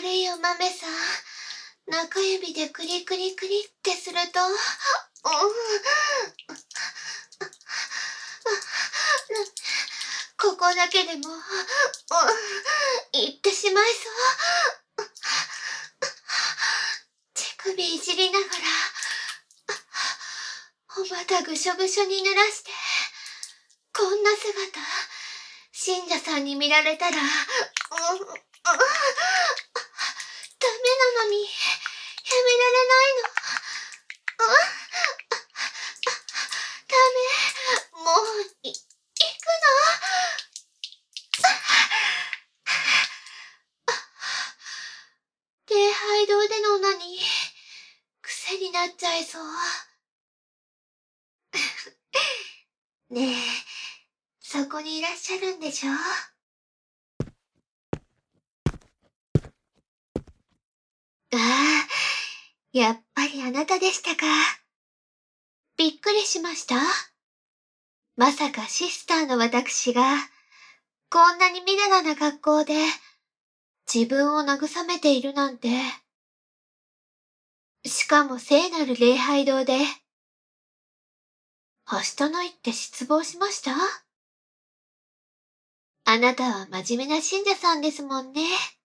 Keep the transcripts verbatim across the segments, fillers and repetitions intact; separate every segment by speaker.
Speaker 1: 悪いお豆さん、中指でクリクリクリってすると、うん、ここだけでも、うん、いってしまいそう。手首いじりながら、お股ぐしょぐしょに濡らして、こんな姿、信者さんに見られたら、うん、うん、ダメなのに、やめられないの。うん、ダメ、もう、い、行くの？礼拝堂でのオナニー、癖になっちゃいそう。ねえ、そこにいらっしゃるんでしょ？ああ、やっぱりあなたでしたか。びっくりしました。まさかシスターの私が、こんなにみだらな格好で、自分を慰めているなんて。しかも聖なる礼拝堂で。はしたないって失望しました？あなたは真面目な信者さんですもんね。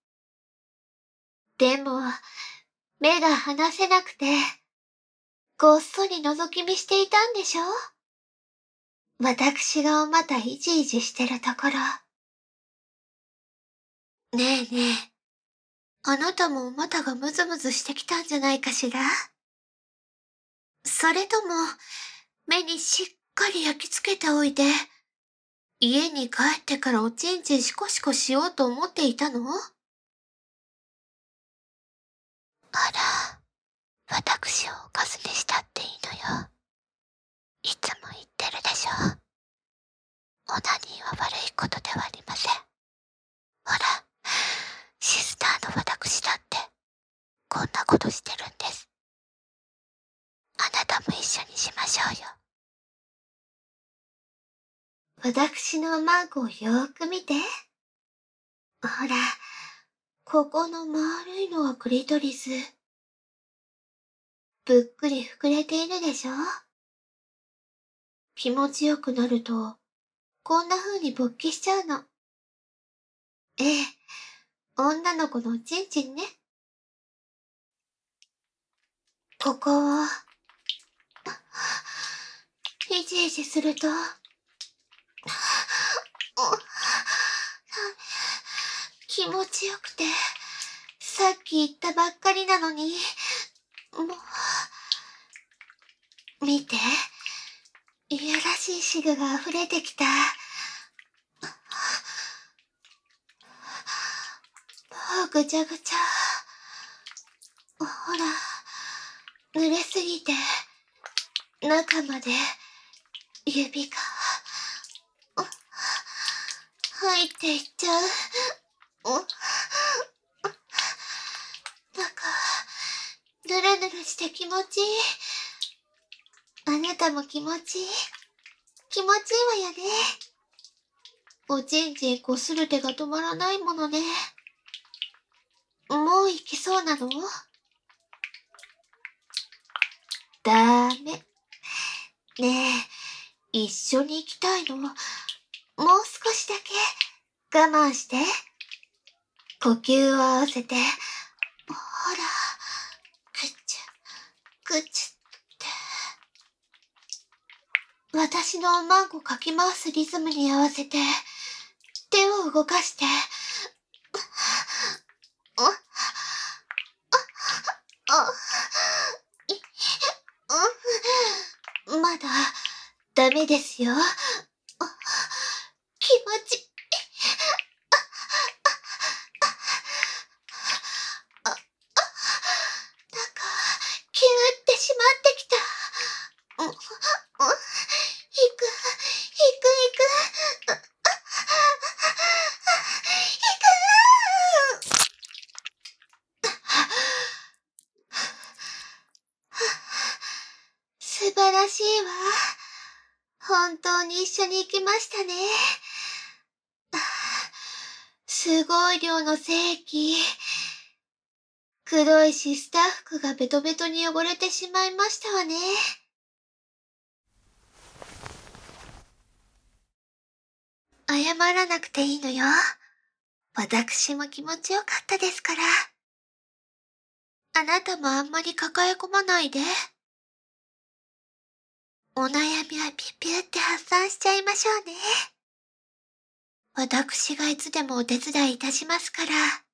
Speaker 1: でも、目が離せなくて、こっそり覗き見していたんでしょ？私がお股いじいじしてるところ。ねえねえ、あなたもお股がムズムズしてきたんじゃないかしら？それとも、目にしっかり焼き付けておいて、家に帰ってからおちんちんシコシコしようと思っていたの？あら、私をおかずにしたっていいのよ。いつも言ってるでしょ。オナニーは悪いことではありません。ほら、シスターの私だって、こんなことしてるんです。あなたも一緒にしましょうよ。私の孫をよーく見て。ほら、ここの丸いのはクリトリス。ぷっくり膨れているでしょ？気持ちよくなると、こんな風に勃起しちゃうの。ええ、女の子のおちんちんね。ここを、いじいじすると、気持ちよくて、さっき言ったばっかりなのに、もう、見て、いやらしいシグが溢れてきた。もうぐちゃぐちゃ。ほら、濡れすぎて、中まで、指が、入っていっちゃう。なんか、ぬるぬるして気持ちいい。あなたも気持ちいい。気持ちいいわよね。おちんちんこする手が止まらないものね。もう行きそうなの？ダメ。ねえ、一緒に行きたいの。もう少しだけ我慢して。呼吸を合わせて。ほら、ぐちゅ、ぐちゅって。私のおまんこかき回すリズムに合わせて、手を動かして。あ、あ、あ、うん、まだ、ダメですよ。気持ち、あ、あ、なんか、キューってしまってきた。うん、うん、行く、行く、行く、行く。素晴らしいわ。本当に一緒に行きましたね。すごい量の精液。 黒いシスター服がベトベトに汚れてしまいましたわね。謝らなくていいのよ。私も気持ちよかったですから。あなたもあんまり抱え込まないで。お悩みはピュピュって発散しちゃいましょうね。私がいつでもお手伝いいたしますから。